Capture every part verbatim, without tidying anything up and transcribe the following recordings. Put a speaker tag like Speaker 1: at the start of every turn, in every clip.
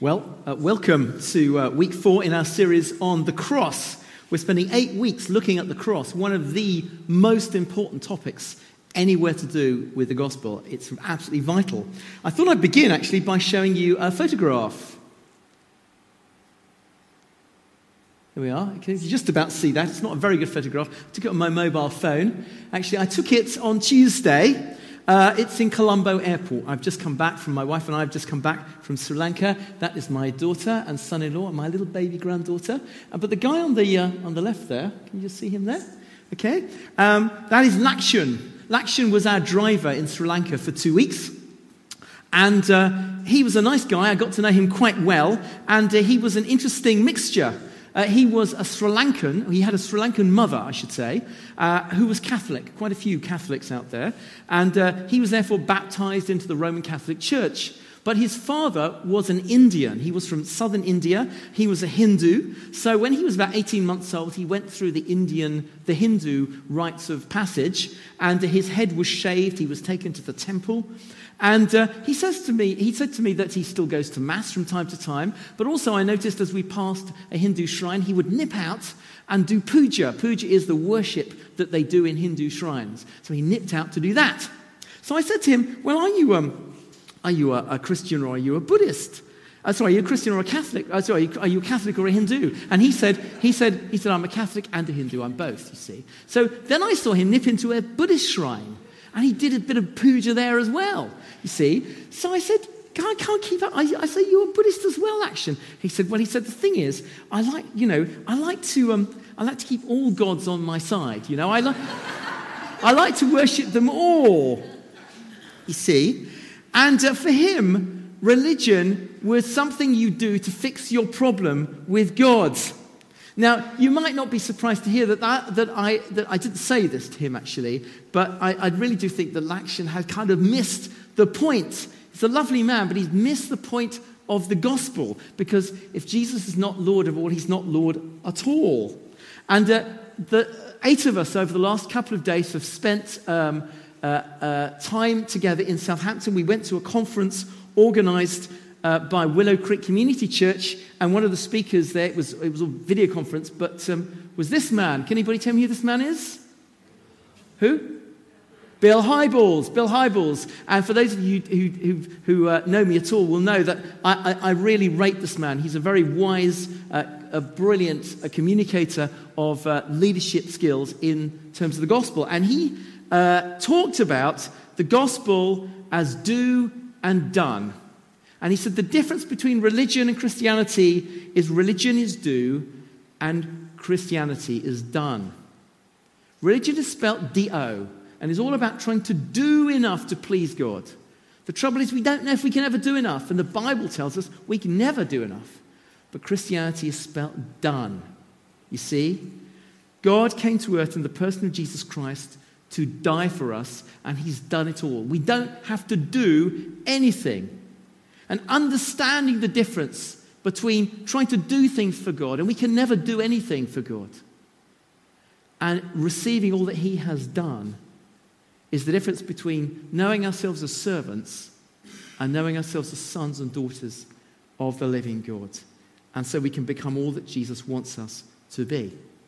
Speaker 1: Well, uh, welcome to uh, week four in our series on the cross. We're spending eight weeks looking at the cross, one of the most important topics anywhere to do with the gospel. It's absolutely vital. I thought I'd begin actually by showing you a photograph. Here we are. You can just about see that. It's not a very good photograph. I took it on my mobile phone. Actually, I took it on Tuesday. Uh, it's in Colombo Airport. I've just come back from, my wife and I have just come back from Sri Lanka. That is my daughter and son-in-law and my little baby granddaughter. Uh, but the guy on the uh, on the left there, can you just see him there? Okay. Um, that is Lakshan. Lakshan was our driver in Sri Lanka for two weeks. And uh, he was a nice guy. I got to know him quite well. And uh, he was an interesting mixture. Uh, he was a Sri Lankan, he had a Sri Lankan mother, I should say, uh, who was Catholic, quite a few Catholics out there, and uh, he was therefore baptized into the Roman Catholic Church. But his father was an Indian. He was from southern India. He was a Hindu. So when he was about eighteen months old, he went through the Indian, the Hindu rites of passage, and his head was shaved. He was taken to the temple. And uh, he says to me, he said to me that he still goes to mass from time to time, but also I noticed as we passed a Hindu shrine, he would nip out and do puja. Puja is the worship that they do in Hindu shrines. So he nipped out to do that. So I said to him, well, are you, um, are you a, a Christian or are you a Buddhist? Uh, sorry, are you a Christian or a Catholic? Uh, sorry, are you a Catholic or a Hindu? And he said, he said, he said, I'm a Catholic and a Hindu. I'm both, you see. So then I saw him nip into a Buddhist shrine. And he did a bit of puja there as well, you see. So I said, I can't keep up. I, I say, you're a Buddhist as well, Action. He said, well, he said, the thing is, I like, you know, I like to, um, I like to keep all gods on my side, you know. I like, I like to worship them all, you see. And uh, for him, religion was something you do to fix your problem with God. Now, you might not be surprised to hear that that, that I that I didn't say this to him, actually, but I, I really do think that Lakshan had kind of missed the point. He's a lovely man, but he's missed the point of the gospel, because if Jesus is not Lord of all, he's not Lord at all. And uh, the eight of us over the last couple of days have spent um, uh, uh, time together in Southampton. We went to a conference organised Uh, by Willow Creek Community Church, and one of the speakers there, it was, it was a video conference, but um, was this man. Can anybody tell me who this man is? Who? Bill Hybels. Bill Hybels. And for those of you who, who, who uh, know me at all will know that I, I, I really rate this man. He's a very wise, uh, a brilliant a communicator of uh, leadership skills in terms of the gospel. And he uh, talked about the gospel as do and done. And he said the difference between religion and Christianity is religion is do and Christianity is done. Religion is spelt D O and is all about trying to do enough to please God. The trouble is we don't know if we can ever do enough, and the Bible tells us we can never do enough. But Christianity is spelt done. You see, God came to earth in the person of Jesus Christ to die for us, and he's done it all. We don't have to do anything. And understanding the difference between trying to do things for God, and we can never do anything for God, and receiving all that he has done is the difference between knowing ourselves as servants and knowing ourselves as sons and daughters of the living God. And so we can become all that Jesus wants us to be.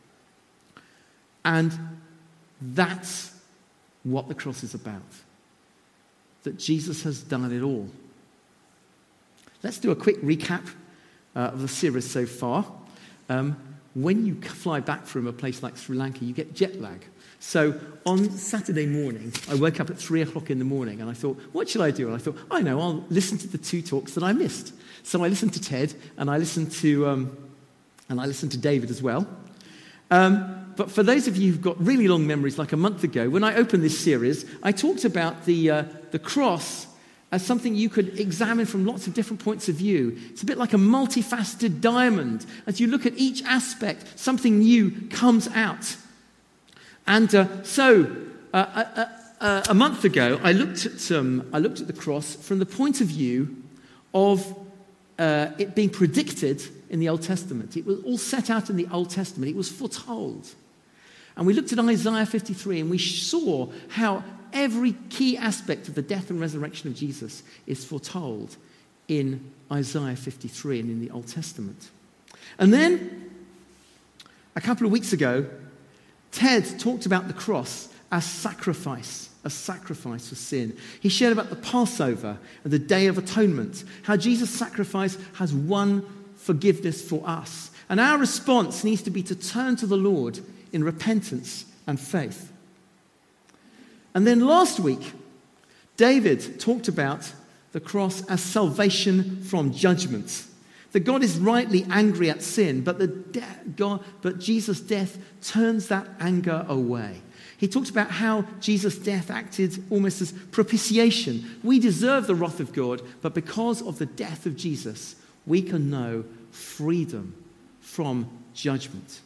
Speaker 1: And that's what the cross is about. That Jesus has done it all. Let's do a quick recap uh, of the series so far. Um, when you fly back from a place like Sri Lanka, you get jet lag. So on Saturday morning, I woke up at three o'clock in the morning and I thought, what should I do? And I thought, I know, I'll listen to the two talks that I missed. So I listened to Ted and I listened to um, and I listened to David as well. Um, but for those of you who've got really long memories, like a month ago, when I opened this series, I talked about the uh, the cross as something you could examine from lots of different points of view. It's a bit like a multifaceted diamond. As you look at each aspect, something new comes out. And uh, so, uh, uh, uh, a month ago, I looked at um, I looked at the cross from the point of view of uh, it being predicted in the Old Testament. It was all set out in the Old Testament. It was foretold. And we looked at Isaiah fifty-three, and we saw how every key aspect of the death and resurrection of Jesus is foretold in Isaiah fifty-three and in the Old Testament. And then, a couple of weeks ago, Ted talked about the cross as sacrifice, a sacrifice for sin. He shared about the Passover and the Day of Atonement, how Jesus' sacrifice has won forgiveness for us. And our response needs to be to turn to the Lord in repentance and faith. And then last week, David talked about the cross as salvation from judgment. That God is rightly angry at sin, but, the de- God, but Jesus' death turns that anger away. He talked about how Jesus' death acted almost as propitiation. We deserve the wrath of God, but because of the death of Jesus, we can know freedom from judgment.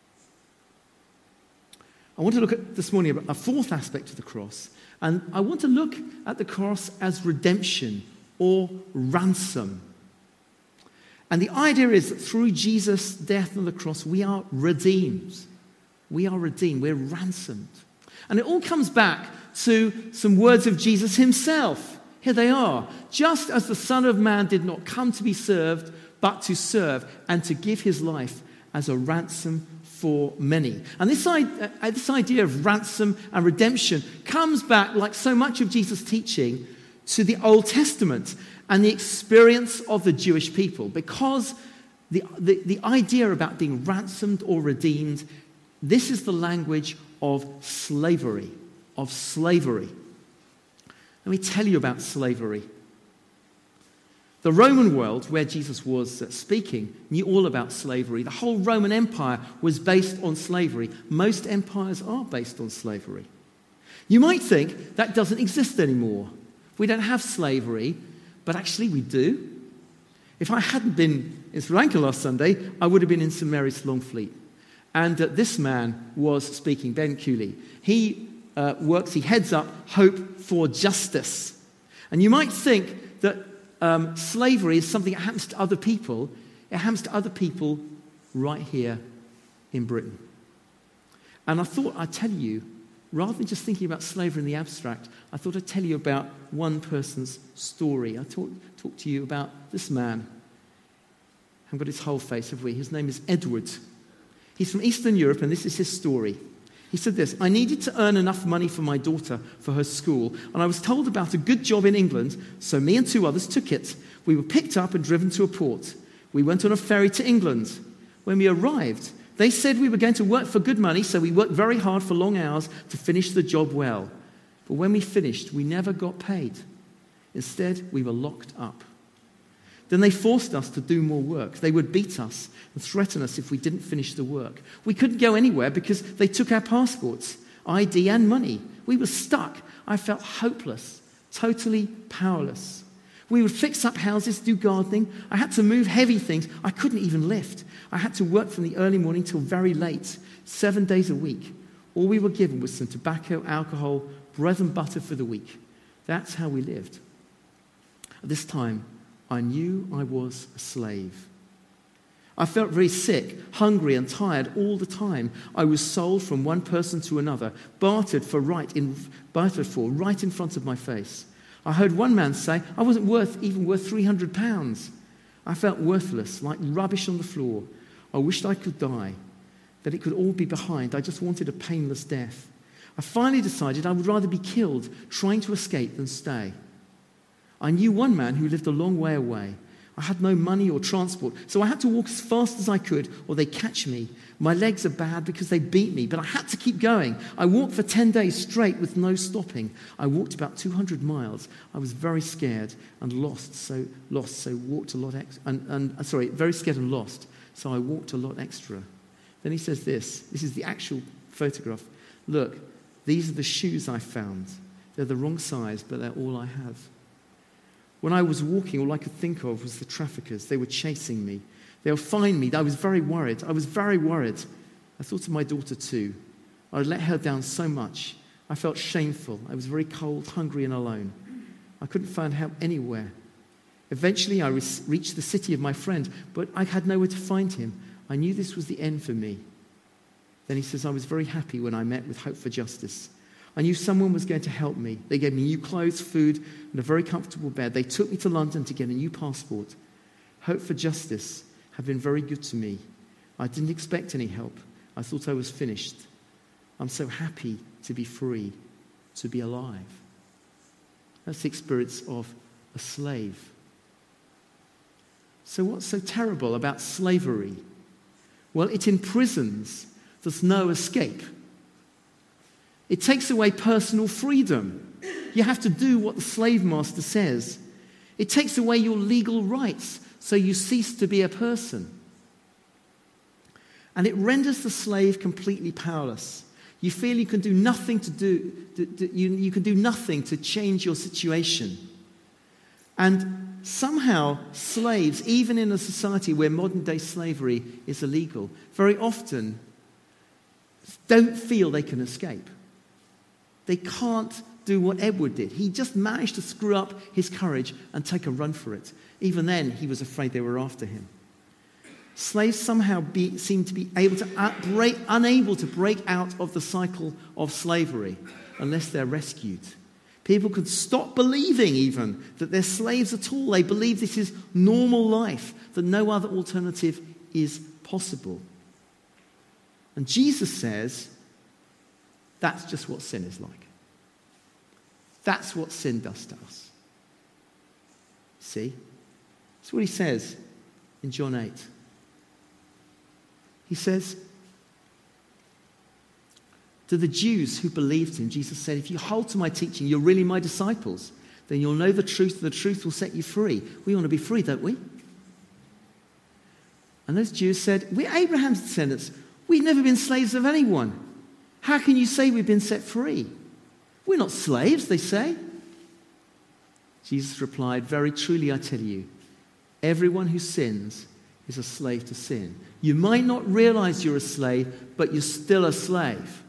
Speaker 1: I want to look at this morning at a fourth aspect of the cross, and I want to look at the cross as redemption or ransom. And the idea is that through Jesus' death on the cross, we are redeemed. We are redeemed. We're ransomed. And it all comes back to some words of Jesus himself. Here they are. Just as the Son of Man did not come to be served, but to serve and to give his life as a ransom for many. And this, uh, this idea of ransom and redemption comes back, like so much of Jesus' teaching, to the Old Testament and the experience of the Jewish people, because the, the, the idea about being ransomed or redeemed, this is the language of slavery, of slavery. Let me tell you about slavery. The Roman world, where Jesus was speaking, knew all about slavery. The whole Roman Empire was based on slavery. Most empires are based on slavery. You might think that doesn't exist anymore. We don't have slavery. But actually we do. If I hadn't been in Sri Lanka last Sunday, I would have been in Saint Mary's Longfleet. And uh, this man was speaking, Ben Cooley. He uh, works, he heads up Hope for Justice. And you might think that um, slavery is something that happens to other people. It happens to other people right here in Britain. And I thought I'd tell you, rather than just thinking about slavery in the abstract, I thought I'd tell you about one person's story. I talk, talk to you about this man. I haven't got his whole face, have we? His name is Edward. He's from Eastern Europe, and this is his story. He said this: I needed to earn enough money for my daughter for her school, and I was told about a good job in England, so me and two others took it. We were picked up and driven to a port. We went on a ferry to England. When we arrived, they said we were going to work for good money, so we worked very hard for long hours to finish the job well. But when we finished, we never got paid. Instead, we were locked up. Then they forced us to do more work. They would beat us and threaten us if we didn't finish the work. We couldn't go anywhere because they took our passports, I D and money. We were stuck. I felt hopeless, totally powerless. We would fix up houses, do gardening. I had to move heavy things I couldn't even lift. I had to work from the early morning till very late, seven days a week. All we were given was some tobacco, alcohol, bread and butter for the week. That's how we lived. At this time, I knew I was a slave. I felt very sick, hungry and tired all the time. I was sold from one person to another, bartered for right in, bartered for right in front of my face. I heard one man say I wasn't worth even worth three hundred pounds. I felt worthless, like rubbish on the floor. I wished I could die, that it could all be behind. I just wanted a painless death. I finally decided I would rather be killed trying to escape than stay. I knew one man who lived a long way away. I had no money or transport, so I had to walk as fast as I could or they'd catch me. My legs are bad because they beat me, but I had to keep going. I walked for ten days straight with no stopping. I walked about two hundred miles. I was very scared and lost, so lost, so walked a lot ex- and, and sorry, very scared and lost, so I walked a lot extra. Then he says this. This is the actual photograph. Look, these are the shoes I found. They're the wrong size, but they're all I have. When I was walking, all I could think of was the traffickers. They were chasing me. They'll find me. I was very worried. I was very worried. I thought of my daughter too. I let her down so much. I felt shameful. I was very cold, hungry, and alone. I couldn't find help anywhere. Eventually, I re- reached the city of my friend, but I had nowhere to find him. I knew this was the end for me. Then he says, I was very happy when I met with Hope for Justice. I knew someone was going to help me. They gave me new clothes, food, and a very comfortable bed. They took me to London to get a new passport. Hope for Justice have been very good to me. I didn't expect any help. I thought I was finished. I'm so happy to be free, to be alive. That's the experience of a slave. So what's so terrible about slavery? Well, it imprisons. There's no escape. It takes away personal freedom. You have to do what the slave master says. It takes away your legal rights, so you cease to be a person. And it renders the slave completely powerless. You feel you can do nothing to do, to, to, you, you can do nothing to change your situation. And somehow slaves, even in a society where modern day slavery is illegal, very often don't feel they can escape. They can't do what Edward did. He just managed to screw up his courage and take a run for it. Even then, he was afraid they were after him. Slaves somehow be, seem to be able to uh, break, unable to break out of the cycle of slavery unless they're rescued. People can stop believing even that they're slaves at all. They believe this is normal life, that no other alternative is possible. And Jesus says, that's just what sin is like. That's what sin does to us. See? That's what he says in John eight. He says, to the Jews who believed him, Jesus said, if you hold to my teaching, you're really my disciples. Then you'll know the truth, and the truth will set you free. We want to be free, don't we? And those Jews said, we're Abraham's descendants. We've never been slaves of anyone. How can you say we've been set free? We're not slaves, they say. Jesus replied, very truly I tell you, everyone who sins is a slave to sin. You might not realize you're a slave, but you're still a slave.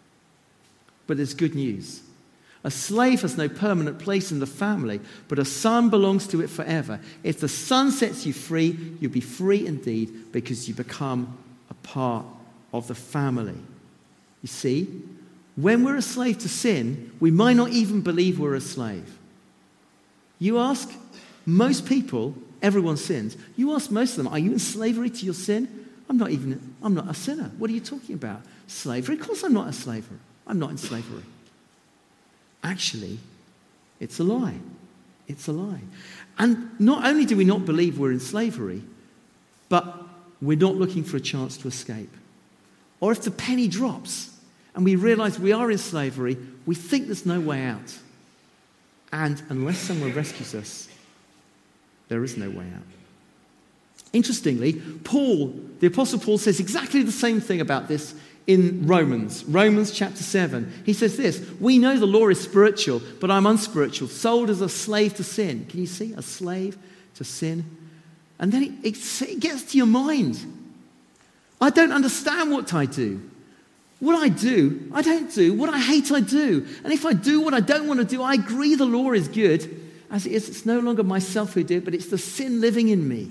Speaker 1: But there's good news. A slave has no permanent place in the family, but a son belongs to it forever. If the son sets you free, you'll be free indeed, because you become a part of the family. You see, when we're a slave to sin, we might not even believe we're a slave. You ask most people, everyone sins. You ask most of them, are you in slavery to your sin? I'm not even, I'm not a sinner. What are you talking about? Slavery? Of course I'm not a slaver. I'm not in slavery. Actually, it's a lie. It's a lie. And not only do we not believe we're in slavery, but we're not looking for a chance to escape. Or if the penny drops and we realize we are in slavery, we think there's no way out. And unless someone rescues us, there is no way out. Interestingly, Paul, the Apostle Paul, says exactly the same thing about this in Romans. Romans chapter seven. He says this, we know the law is spiritual, but I'm unspiritual, sold as a slave to sin. Can you see? A slave to sin. And then it, it, it gets to your mind. I don't understand what I do. What I do, I don't do. What I hate, I do. And if I do what I don't want to do, I agree the law is good. As it is, it's no longer myself who do it, but it's the sin living in me.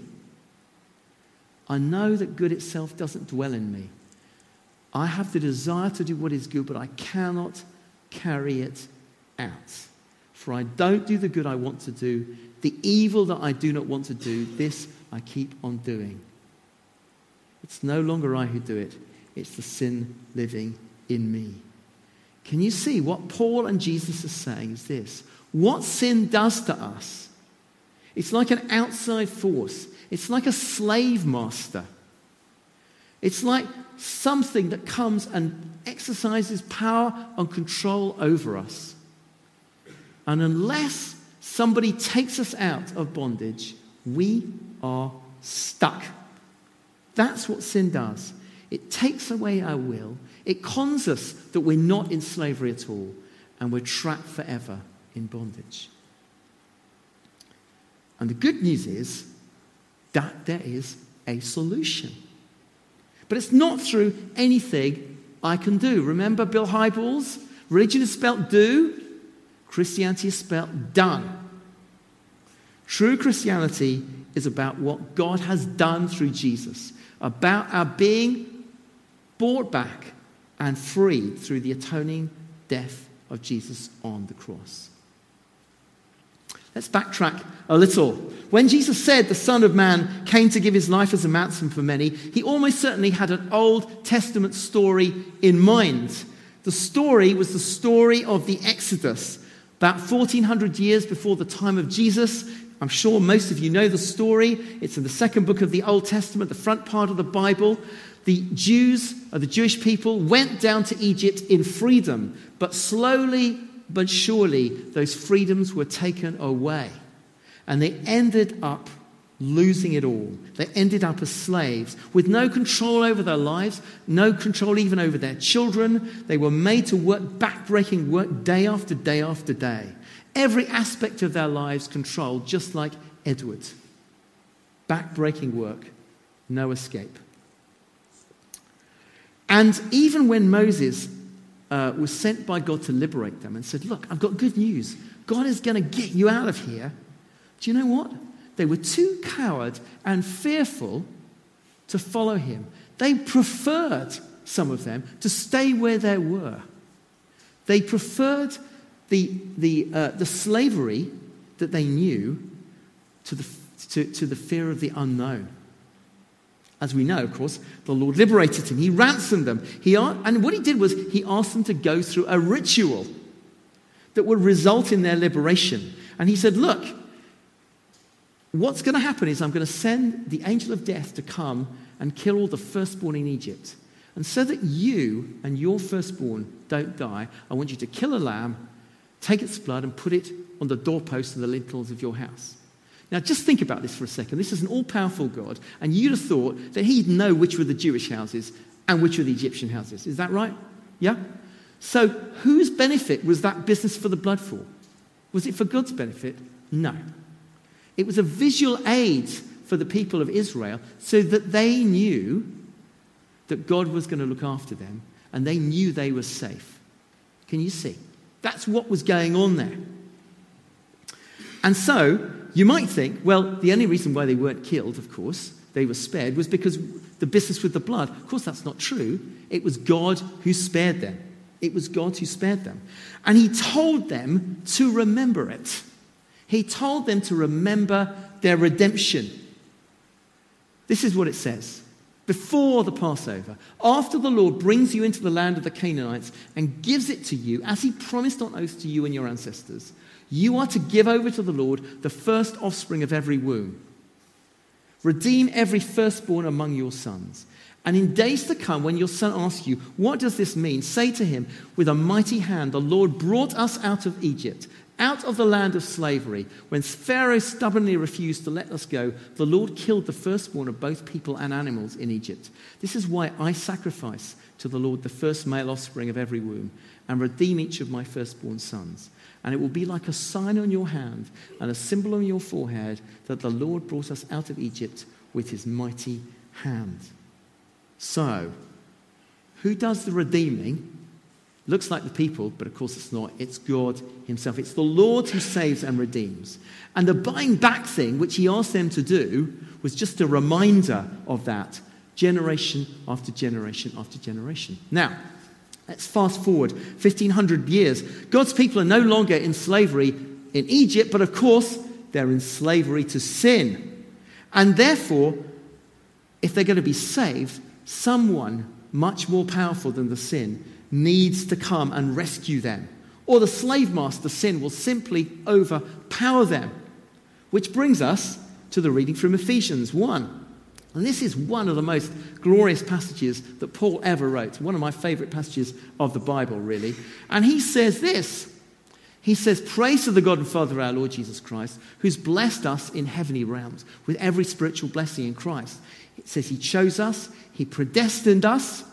Speaker 1: I know that good itself doesn't dwell in me. I have the desire to do what is good, but I cannot carry it out. For I don't do the good I want to do. The evil that I do not want to do, this I keep on doing. It's no longer I who do it. It's the sin living in me. Can you see what Paul and Jesus are saying is this? What sin does to us, it's like an outside force. It's like a slave master. It's like something that comes and exercises power and control over us. And unless somebody takes us out of bondage, we are stuck. That's what sin does. It takes away our will. It cons us that we're not in slavery at all, and we're trapped forever in bondage. And the good news is that there is a solution. But it's not through anything I can do. Remember Bill Hybels? Religion is spelt do. Christianity is spelt done. True Christianity is about what God has done through Jesus. About our being bought back and freed through the atoning death of Jesus on the cross. Let's backtrack a little. When Jesus said the Son of Man came to give his life as a ransom for many, he almost certainly had an Old Testament story in mind. The story was the story of the Exodus. About fourteen hundred years before the time of Jesus, I'm sure most of you know the story. It's in the second book of the Old Testament, the front part of the Bible. The Jews, or the Jewish people, went down to Egypt in freedom, but slowly but surely those freedoms were taken away. And they ended up losing it all. They ended up as slaves with no control over their lives, no control even over their children. They were made to work backbreaking work day after day after day. Every aspect of their lives controlled, just like Edward. Backbreaking work, no escape. And even when Moses uh, was sent by God to liberate them and said, look, I've got good news. God is going to get you out of here. Do you know what? They were too coward and fearful to follow him. They preferred, some of them, to stay where they were. They preferred the, the, uh, the slavery that they knew to the, to, to the fear of the unknown. As we know, of course, the Lord liberated him. He ransomed them. He, and what he did was he asked them to go through a ritual that would result in their liberation. And he said, look, what's going to happen is I'm going to send the angel of death to come and kill all the firstborn in Egypt. And so that you and your firstborn don't die, I want you to kill a lamb, take its blood and put it on the doorposts and the lintels of your house. Now, just think about this for a second. This is an all-powerful God, and you'd have thought that he'd know which were the Jewish houses and which were the Egyptian houses. Is that right? Yeah? So, whose benefit was that business for the blood for? Was it for God's benefit? No. It was a visual aid for the people of Israel so that they knew that God was going to look after them, and they knew they were safe. Can you see? That's what was going on there. And so, you might think, well, the only reason why they weren't killed, of course, they were spared, was because the business with the blood. Of course, that's not true. It was God who spared them. It was God who spared them. And he told them to remember it. He told them to remember their redemption. This is what it says. Before the Passover, after the Lord brings you into the land of the Canaanites and gives it to you, as he promised on oath to you and your ancestors, you are to give over to the Lord the first offspring of every womb. Redeem every firstborn among your sons. And in days to come, when your son asks you, what does this mean? Say to him, with a mighty hand, the Lord brought us out of Egypt, out of the land of slavery. When Pharaoh stubbornly refused to let us go, the Lord killed the firstborn of both people and animals in Egypt. This is why I sacrifice to the Lord the first male offspring of every womb and redeem each of my firstborn sons. And it will be like a sign on your hand and a symbol on your forehead that the Lord brought us out of Egypt with his mighty hand. So, who does the redeeming? Looks like the people, but of course it's not. It's God himself. It's the Lord who saves and redeems. And the buying back thing, which he asked them to do, was just a reminder of that, generation after generation after generation. Now, let's fast forward fifteen hundred years. God's people are no longer in slavery in Egypt, but of course, they're in slavery to sin. And therefore, if they're going to be saved, someone much more powerful than the sin needs to come and rescue them. Or the slave master, sin, will simply overpower them. Which brings us to the reading from Ephesians one. And this is one of the most glorious passages that Paul ever wrote. One of my favorite passages of the Bible, really. And he says this. He says, praise to the God and Father of our Lord Jesus Christ, who's blessed us in heavenly realms with every spiritual blessing in Christ. It says he chose us, he predestined us.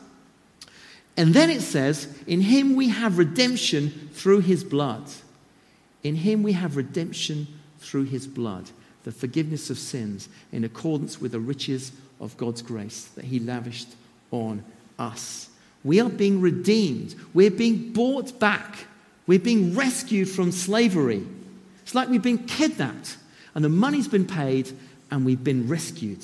Speaker 1: And then it says, in him we have redemption through his blood. In him we have redemption through his blood. The forgiveness of sins in accordance with the riches of God's grace that he lavished on us. We are being redeemed. We're being bought back. We're being rescued from slavery. It's like we've been kidnapped and the money's been paid and we've been rescued.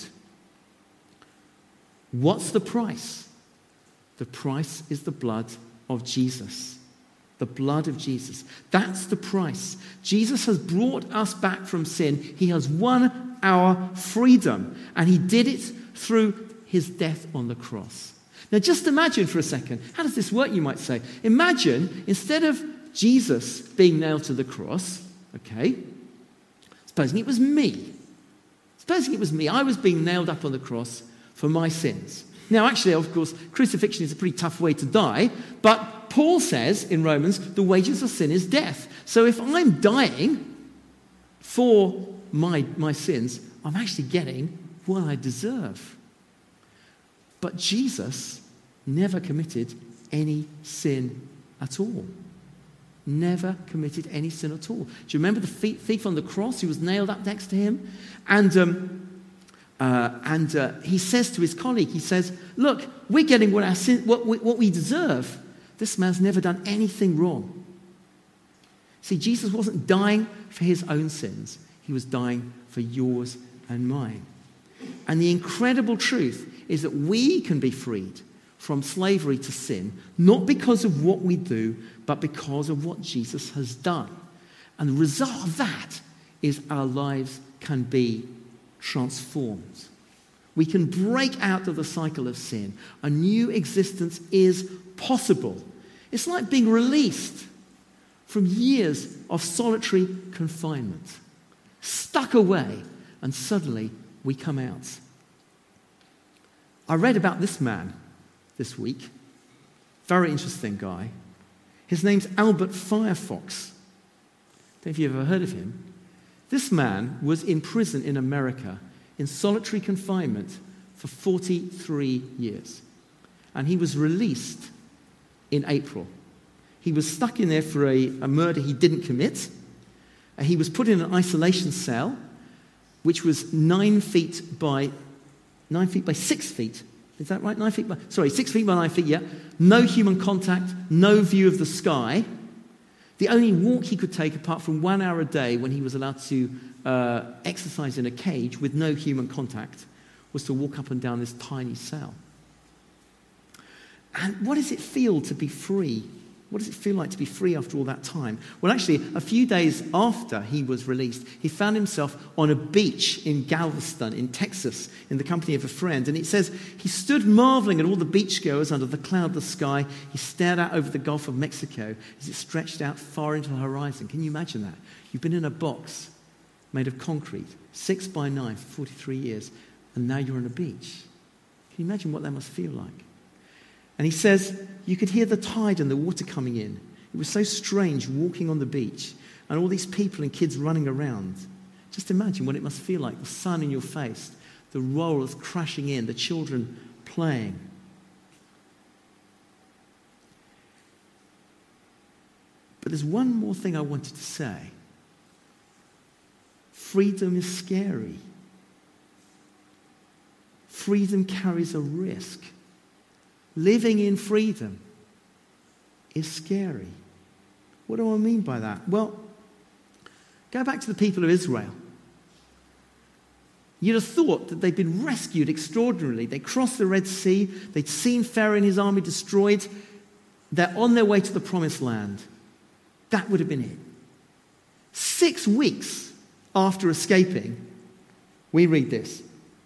Speaker 1: What's the price? The price is the blood of Jesus. The blood of Jesus. That's the price. Jesus has brought us back from sin. He has won our freedom. And he did it through his death on the cross. Now just imagine for a second, how does this work, you might say? Imagine, instead of Jesus being nailed to the cross, okay, supposing it was me. Supposing it was me. I was being nailed up on the cross for my sins. Now actually, of course, crucifixion is a pretty tough way to die, but Paul says in Romans, the wages of sin is death. So if I'm dying for my, my sins, I'm actually getting what I deserve. But Jesus never committed any sin at all. Never committed any sin at all. Do you remember the thief on the cross who was nailed up next to him? And um, uh, and uh, he says to his colleague, he says, look, we're getting what, our sin, what, we, what we deserve. This man's never done anything wrong. See, Jesus wasn't dying for his own sins. He was dying for yours and mine. And the incredible truth is that we can be freed from slavery to sin, not because of what we do, but because of what Jesus has done. And the result of that is our lives can be transformed. We can break out of the cycle of sin. A new existence is possible. It's like being released from years of solitary confinement, stuck away, and suddenly we come out. I read about this man this week. Very interesting guy. His name's Albert Firefox. Don't know if you've ever heard of him. This man was in prison in America in solitary confinement for forty-three years. And he was released in April. He was stuck in there for a, a murder he didn't commit. Uh, he was put in an isolation cell, which was nine feet by nine feet by six feet. Is that right? Nine feet by sorry, six feet by nine feet. Yeah. No human contact. No view of the sky. The only walk he could take, apart from one hour a day when he was allowed to uh, exercise in a cage with no human contact, was to walk up and down this tiny cell. And what does it feel to be free? What does it feel like to be free after all that time? Well, actually, a few days after he was released, he found himself on a beach in Galveston, in Texas, in the company of a friend. And it says, he stood marveling at all the beachgoers under the cloudless sky. He stared out over the Gulf of Mexico as it stretched out far into the horizon. Can you imagine that? You've been in a box made of concrete, six by nine for forty-three years, and now you're on a beach. Can you imagine what that must feel like? And he says, you could hear the tide and the water coming in. It was so strange walking on the beach and all these people and kids running around. Just imagine what it must feel like, the sun in your face, the rollers crashing in, the children playing. But there's one more thing I wanted to say. Freedom is scary. Freedom carries a risk. Living in freedom is scary. What do I mean by that? Well, go back to the people of Israel. You'd have thought that they'd been rescued extraordinarily. They crossed the Red Sea. They'd seen Pharaoh and his army destroyed. They're on their way to the promised land. That would have been it. Six weeks after escaping, we read this.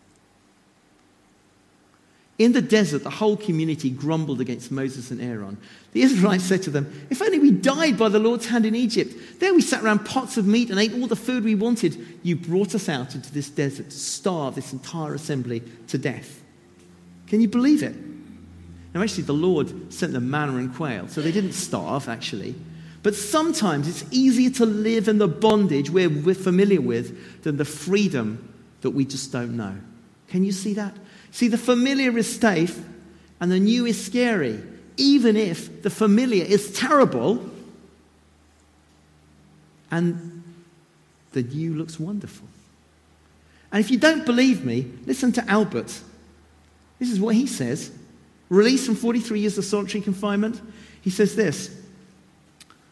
Speaker 1: In the desert, the whole community grumbled against Moses and Aaron. The Israelites said to them, if only we died by the Lord's hand in Egypt. There we sat around pots of meat and ate all the food we wanted. You brought us out into this desert to starve this entire assembly to death. Can you believe it? Now actually the Lord sent them manna and quail, so they didn't starve actually. But sometimes it's easier to live in the bondage we're, we're familiar with than the freedom that we just don't know. Can you see that? See, the familiar is safe and the new is scary. Even if the familiar is terrible and the new looks wonderful. And if you don't believe me, listen to Albert. This is what he says. Released from forty-three years of solitary confinement, he says this.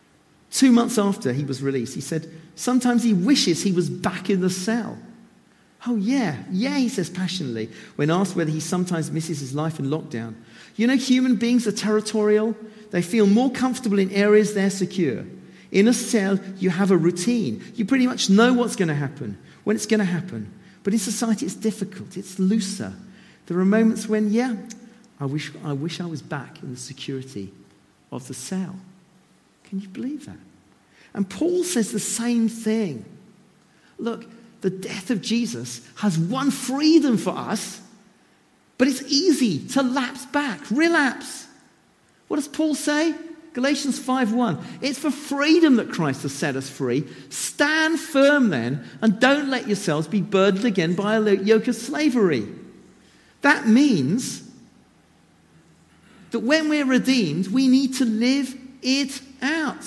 Speaker 1: Two months after he was released, he said, sometimes he wishes he was back in the cell. Oh, yeah. Yeah, he says passionately, when asked whether he sometimes misses his life in lockdown. You know, human beings are territorial. They feel more comfortable in areas they're secure. In a cell, you have a routine. You pretty much know what's going to happen, when it's going to happen. But in society, it's difficult. It's looser. There are moments when, yeah, I wish I wish I was back in the security of the cell. Can you believe that? And Paul says the same thing. Look, the death of Jesus has won freedom for us, but it's easy to lapse back, relapse. What does Paul say? Galatians five one. It's for freedom that Christ has set us free. Stand firm then, and don't let yourselves be burdened again by a yoke of slavery. That means that when we're redeemed, we need to live it out.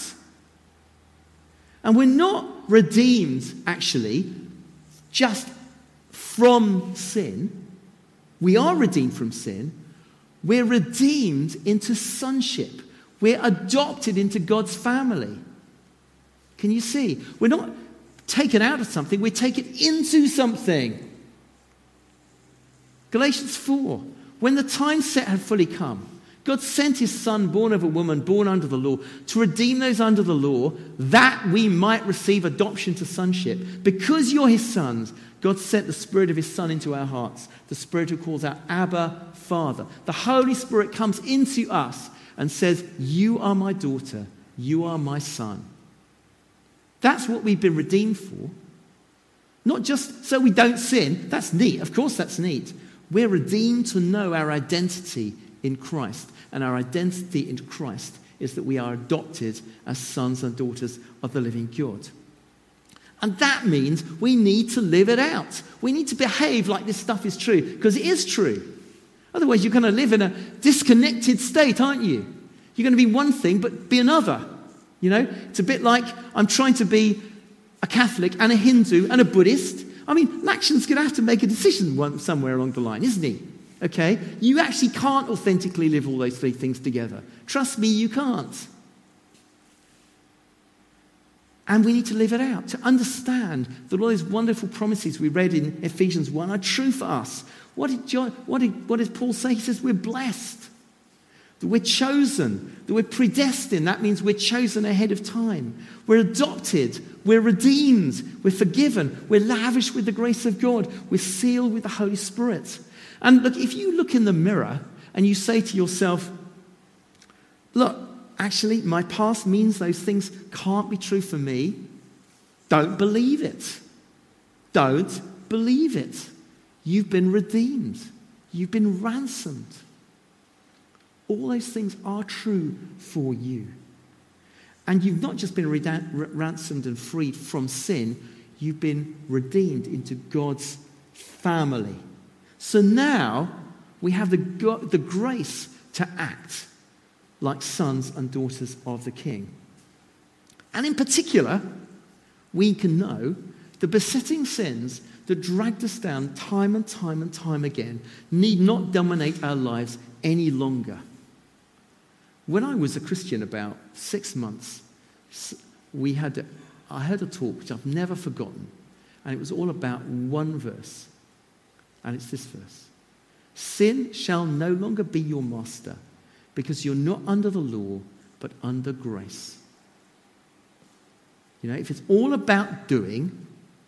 Speaker 1: And we're not redeemed, actually, just from sin. We are redeemed from sin. We're redeemed into sonship. We're adopted into God's family. Can you see? We're not taken out of something, we're taken into something. Galatians four. When the time set had fully come, God sent his son, born of a woman, born under the law, to redeem those under the law, that we might receive adoption to sonship. Because you're his sons, God sent the Spirit of his Son into our hearts, the Spirit who calls out, Abba, Father. The Holy Spirit comes into us and says, you are my daughter, you are my son. That's what we've been redeemed for. Not just so we don't sin. That's neat. Of course that's neat. We're redeemed to know our identity in Christ. And our identity in Christ is that we are adopted as sons and daughters of the living God. And that means we need to live it out. We need to behave like this stuff is true, because it is true. Otherwise, you're going to live in a disconnected state, aren't you? You're going to be one thing, but be another. You know, it's a bit like I'm trying to be a Catholic and a Hindu and a Buddhist. I mean, Lakshan's going to have to make a decision one, somewhere along the line, isn't he? Okay? You actually can't authentically live all those three things together. Trust me, you can't. And we need to live it out, to understand that all those wonderful promises we read in Ephesians one are true for us. What did, John, what did, what did Paul say? He says we're blessed, that we're chosen, that we're predestined. That means we're chosen ahead of time. We're adopted, we're redeemed, we're forgiven, we're lavished with the grace of God, we're sealed with the Holy Spirit. And look, if you look in the mirror and you say to yourself, look, actually, my past means those things can't be true for me, don't believe it. Don't believe it. You've been redeemed. You've been ransomed. All those things are true for you. And you've not just been reda- ransomed and freed from sin, you've been redeemed into God's family. So now we have the, go- the grace to act like sons and daughters of the King. And in particular, we can know the besetting sins that dragged us down time and time and time again need not dominate our lives any longer. When I was a Christian about six months, we had, I heard a talk which I've never forgotten, and it was all about one verse, and it's this verse. Sin shall no longer be your master, because you're not under the law, but under grace. You know, if it's all about doing,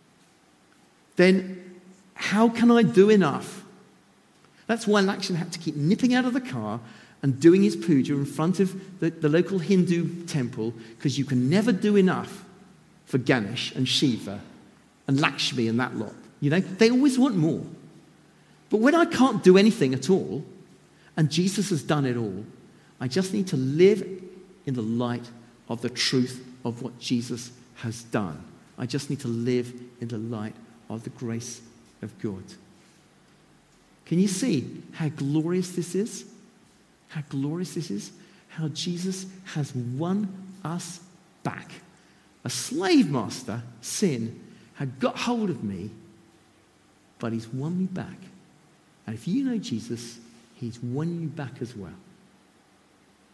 Speaker 1: then how can I do enough? That's why Lakshan had to keep nipping out of the car and doing his puja in front of the, the local Hindu temple, because you can never do enough for Ganesh and Shiva and Lakshmi and that lot. You know, they always want more. But when I can't do anything at all, and Jesus has done it all, I just need to live in the light of the truth of what Jesus has done. I just need to live in the light of the grace of God. Can you see how glorious this is? How glorious this is? How Jesus has won us back. A slave master, sin, had got hold of me, but he's won me back. And if you know Jesus, he's won you back as well.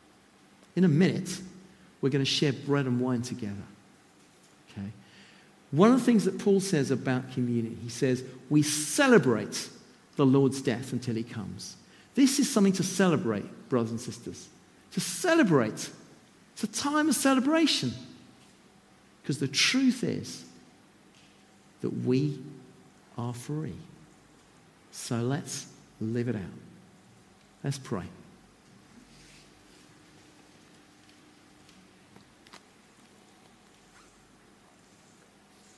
Speaker 1: In a minute, we're going to share bread and wine together. Okay? One of the things that Paul says about communion, he says, we celebrate the Lord's death until he comes. This is something to celebrate, brothers and sisters. To celebrate. It's a time of celebration. Because the truth is that we are free. So let's live it out. Let's pray.